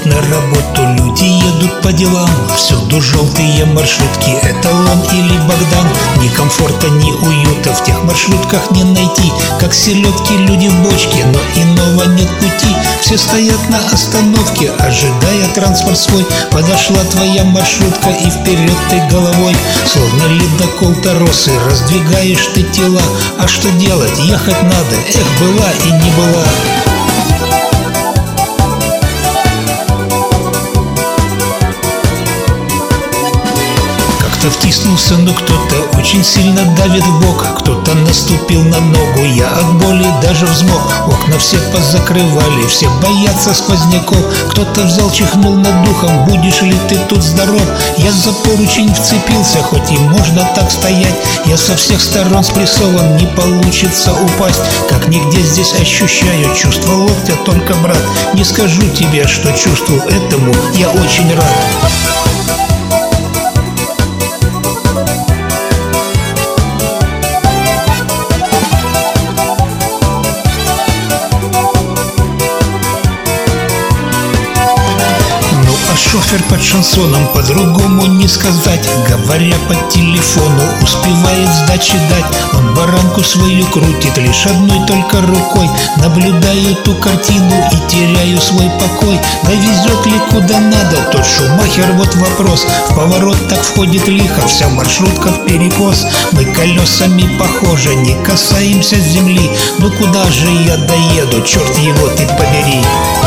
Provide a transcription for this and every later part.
спешат на работу, люди едут по делам. Всюду желтые маршрутки, эталон или Богдан. Ни комфорта, ни уюта в тех маршрутках не найти. Как селедки люди в бочке, но иного нет пути. Все стоят на остановке, ожидая транспорт свой. Подошла твоя маршрутка, и вперед ты головой. Словно ледокол торосы, раздвигаешь ты тела. А что делать? Ехать надо, эх, была и не была. Кто-то втиснулся, но кто-то очень сильно давит в бок. Кто-то наступил на ногу, я от боли даже взмок. Окна все позакрывали, все боятся сквозняков. Кто-то взял, чихнул над духом, будешь ли ты тут здоров? Я за поручень вцепился, хоть и можно так стоять. Я со всех сторон спрессован, не получится упасть. Как нигде здесь ощущаю чувство локтя, только, брат, не скажу тебе, что чувствую, этому я очень рад. Шофер под шансоном, по-другому не сказать. Говоря по телефону, успевает сдачи дать. Он баранку свою крутит лишь одной только рукой. Наблюдаю ту картину и теряю свой покой. Довезет ли куда надо тот Шумахер, вот вопрос. В поворот так входит лихо, вся маршрутка вперекос. Мы колесами похожи, не касаемся земли. Ну куда же я доеду, черт его ты побери.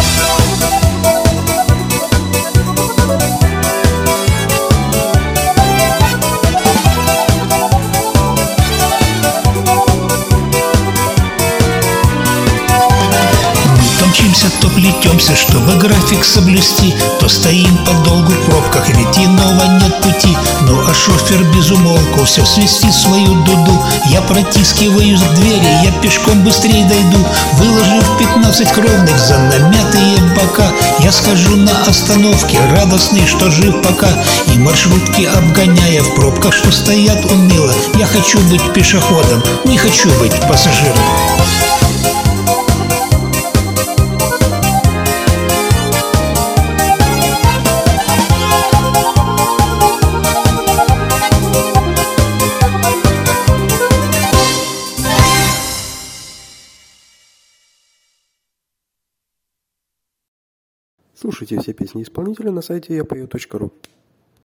То плетемся, чтобы график соблюсти, то стоим подолгу в пробках, ведь иного нет пути. Ну а шофер без умолку все свистит свою дуду. Я протискиваюсь к двери, я пешком быстрее дойду. Выложив 15 кровных за намятые бока, я схожу на остановке, радостный, что жив пока. И маршрутки обгоняя в пробках, что стоят уныло. Я хочу быть пешеходом, не хочу быть пассажиром. Слушайте все песни исполнителя на сайте yapoe.ru.